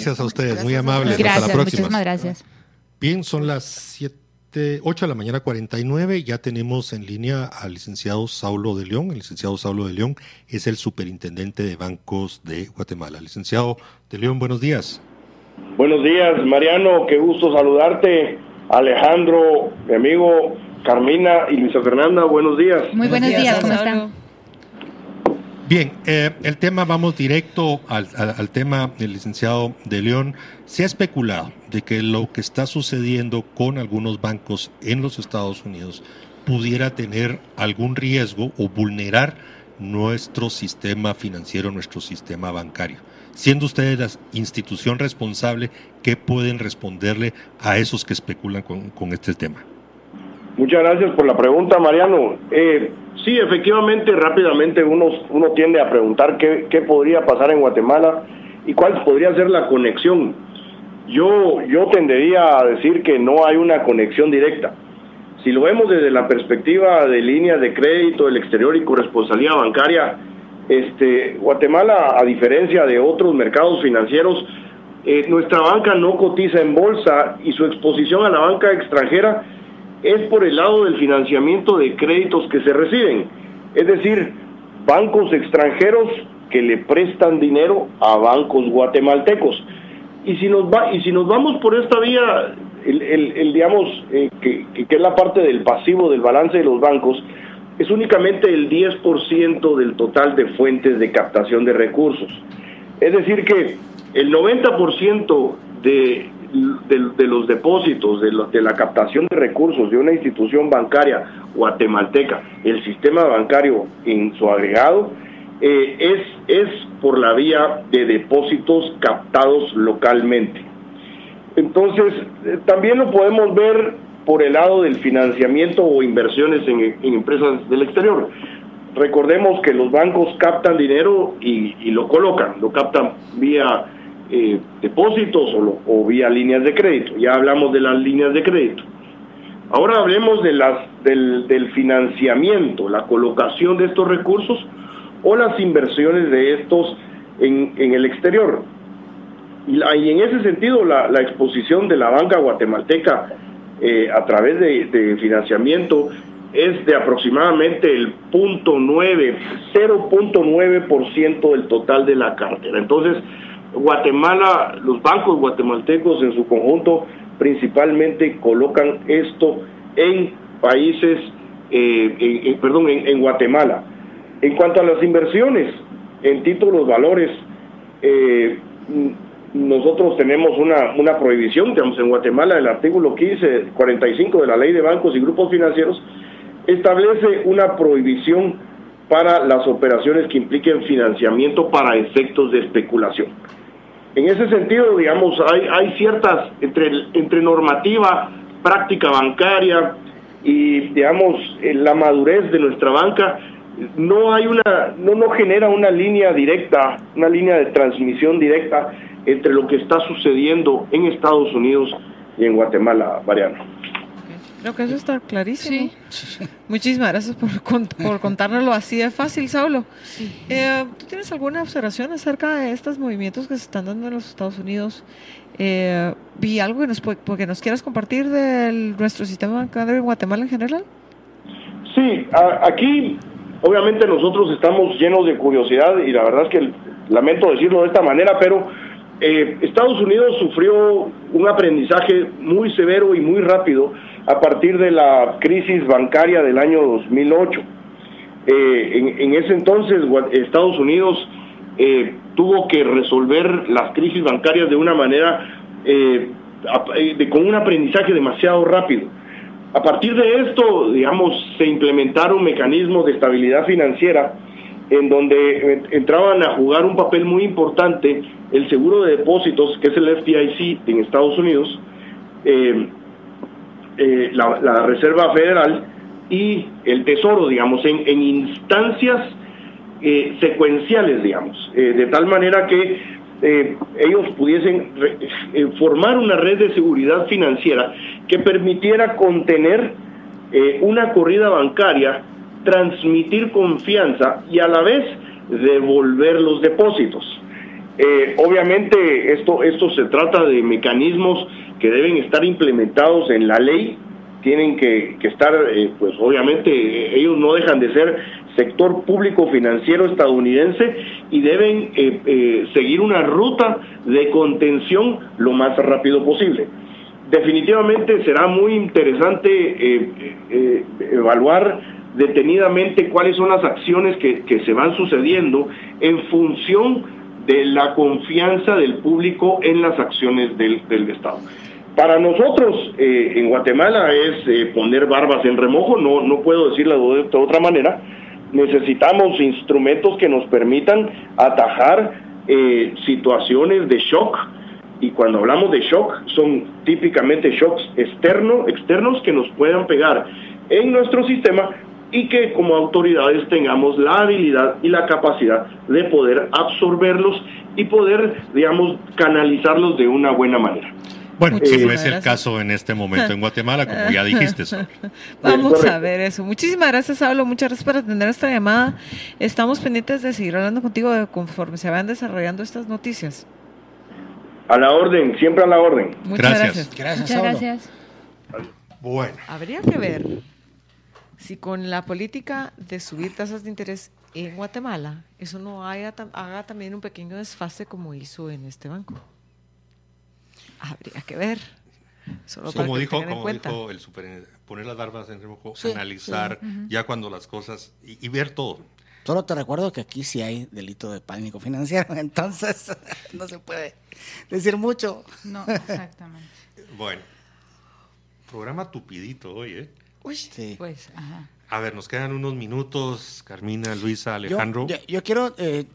Gracias a ustedes, muy amables. Gracias, hasta la próxima. muchísimas gracias. Bien, son las 8 de la mañana 49. Ya tenemos en línea al licenciado Saulo de León. El licenciado Saulo de León es el superintendente de bancos de Guatemala. Licenciado de León, buenos días. Buenos días, Mariano. Qué gusto saludarte. Alejandro, mi amigo, Carmina y Luisa Fernanda, buenos días. Muy buenos días, ¿cómo están? Bien, el tema, vamos directo al tema del licenciado de León. Se ha especulado de que lo que está sucediendo con algunos bancos en los Estados Unidos pudiera tener algún riesgo o vulnerar nuestro sistema financiero, nuestro sistema bancario. Siendo ustedes la institución responsable, ¿qué pueden responderle a esos que especulan con este tema? Muchas gracias por la pregunta, Mariano. Sí, efectivamente, rápidamente uno tiende a preguntar qué podría pasar en Guatemala y cuál podría ser la conexión. Yo tendería a decir que no hay una conexión directa. Si lo vemos desde la perspectiva de líneas de crédito del exterior y corresponsabilidad bancaria, Guatemala, a diferencia de otros mercados financieros, nuestra banca no cotiza en bolsa y su exposición a la banca extranjera es por el lado del financiamiento de créditos que se reciben, es decir, bancos extranjeros que le prestan dinero a bancos guatemaltecos. Y si nos vamos por esta vía, que es la parte del pasivo del balance de los bancos, es únicamente el 10% del total de fuentes de captación de recursos. Es decir que el 90% de los depósitos, de la captación de recursos de una institución bancaria guatemalteca, el sistema bancario en su agregado, es por la vía de depósitos captados localmente. Entonces, también lo podemos ver por el lado del financiamiento o inversiones en empresas del exterior. Recordemos que los bancos captan dinero y lo captan vía depósitos o vía líneas de crédito. Ya hablamos de las líneas de crédito. Ahora hablemos del financiamiento, la colocación de estos recursos o las inversiones de estos en el exterior. Y en ese sentido la exposición de la banca guatemalteca a través de financiamiento es de aproximadamente el 0.9% del total de la cartera. Entonces, Guatemala, los bancos guatemaltecos en su conjunto principalmente colocan esto en países, en Guatemala. En cuanto a las inversiones en títulos valores, nosotros tenemos una prohibición, digamos, en Guatemala. El artículo 45 de la Ley de Bancos y Grupos Financieros establece una prohibición para las operaciones que impliquen financiamiento para efectos de especulación. En ese sentido, digamos, hay ciertas, entre normativa, práctica bancaria y, digamos, la madurez de nuestra banca, no genera una línea directa, una línea de transmisión directa entre lo que está sucediendo en Estados Unidos y en Guatemala, Mariano. Creo que eso está clarísimo. Sí. Muchísimas gracias por contárnoslo así de fácil, Saulo. Sí. ¿Tú tienes alguna observación acerca de estos movimientos que se están dando en los Estados Unidos? ¿Y algo que nos quieras compartir de nuestro sistema bancario en Guatemala en general? Sí, aquí obviamente nosotros estamos llenos de curiosidad y la verdad es que lamento decirlo de esta manera, pero Estados Unidos sufrió un aprendizaje muy severo y muy rápido a partir de la crisis bancaria del año 2008. En ese entonces Estados Unidos tuvo que resolver las crisis bancarias de una manera con un aprendizaje demasiado rápido. A partir de esto, digamos, se implementaron mecanismos de estabilidad financiera en donde entraban a jugar un papel muy importante el seguro de depósitos, que es el FDIC en Estados Unidos, la Reserva Federal y el Tesoro, digamos, en instancias secuenciales, digamos, de tal manera que ellos pudiesen formar una red de seguridad financiera que permitiera contener una corrida bancaria, transmitir confianza y a la vez devolver los depósitos. Obviamente esto se trata de mecanismos que deben estar implementados en la ley, tienen que estar, pues obviamente ellos no dejan de ser sector público financiero estadounidense y deben seguir una ruta de contención lo más rápido posible. Definitivamente será muy interesante evaluar detenidamente cuáles son las acciones que se van sucediendo en función de la confianza del público en las acciones del Estado. Para nosotros en Guatemala es poner barbas en remojo, no puedo decirlo de otra manera. Necesitamos instrumentos que nos permitan atajar situaciones de shock, y cuando hablamos de shock son típicamente shocks externos que nos puedan pegar en nuestro sistema y que como autoridades tengamos la habilidad y la capacidad de poder absorberlos y poder, digamos, canalizarlos de una buena manera. Bueno, si no es el caso en este momento en Guatemala, como ya dijiste, Saulo. Vamos a ver eso. Muchísimas gracias, Saulo. Muchas gracias por atender esta llamada. Estamos pendientes de seguir hablando contigo conforme se vayan desarrollando estas noticias. A la orden, siempre a la orden. Muchas gracias. Gracias, Muchas Saulo. gracias. Bueno. Habría que ver si con la política de subir tasas de interés en Guatemala, eso no haga también un pequeño desfase como hizo en este banco. Habría que ver. Solo para Como que dijo tengan en cuenta. el poner las barbas en remojo, Sí, analizar ya cuando las cosas y ver todo. Solo te recuerdo que aquí sí hay delito de pánico financiero, entonces no se puede decir mucho. No, exactamente. Bueno, programa tupidito hoy, ¿eh? Uy, Sí. Pues, ajá. A ver, nos quedan unos minutos, Carmina, Luisa, Alejandro. Yo quiero